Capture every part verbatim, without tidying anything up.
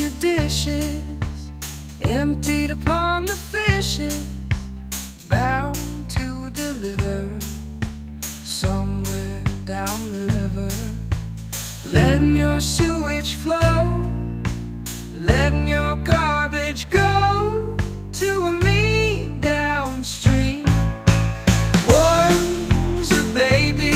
your dishes, emptied upon the fishes, bound to deliver somewhere down the river. Letting your sewage flow, letting your garbage go to a mean downstream. One's a baby,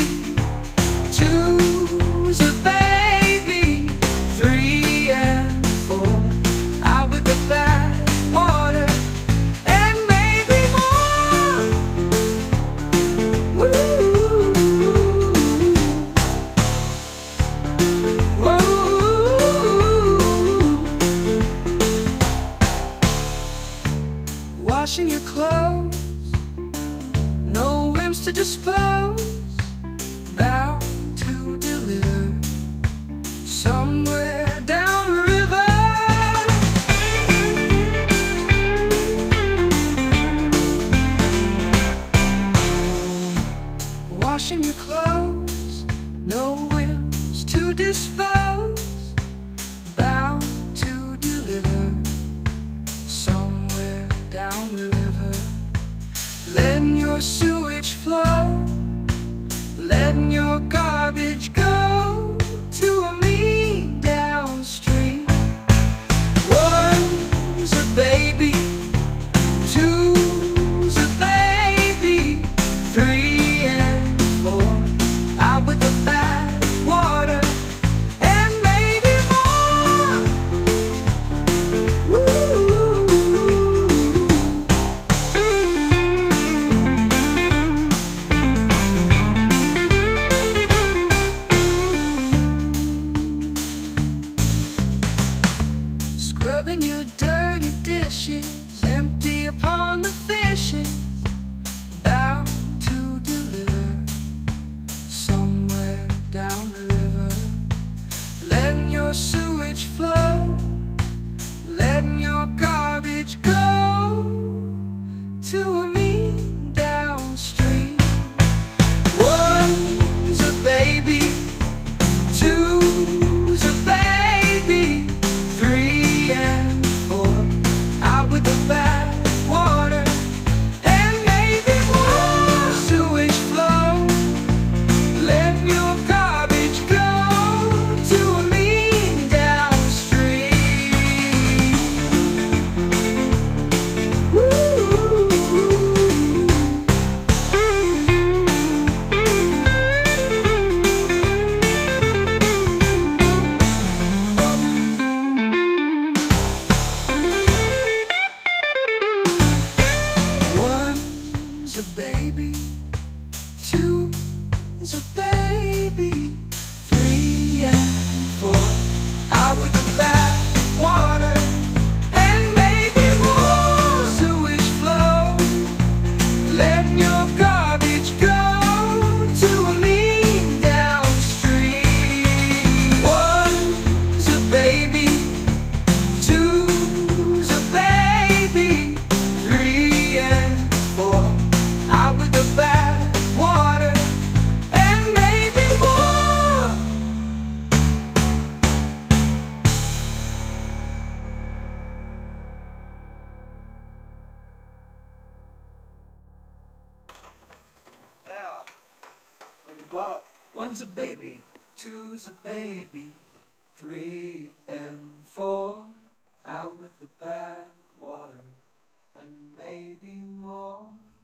two's a baby, three and four out with the bad water, and maybe more. Woo. Woo. Washing your clothes, no whims to dispose, bound to deliver somewhere down the river. Washing your clothes, no whims to dispose, bound to deliver somewhere down the river. Letting your sewage flow, letting your garbage go to a mean downstream. One's a baby, two's a baby, three and four out with the bad water, and maybe more. Woo. Scrubbing your dirty dishes, empty upon the fishes, bound to deliver somewhere down the river. Letting your sewage flow, letting your garbage go to a mean downstream. One's a baby, two's a baby, three and four out with the bad water, and maybe more. Sewage flow, letting your garbage go to a mean downstream. Woo. One's a baby, two's a baby, three and four out with the bad water, and maybe more. Sewage flow, letting your garbage go to a mean downstream. One's a baby, two's a baby, three and four out with the bad water, and maybe more. Yeah. Well, one's a baby, two's a baby, three and four out with the bad water, and maybe more.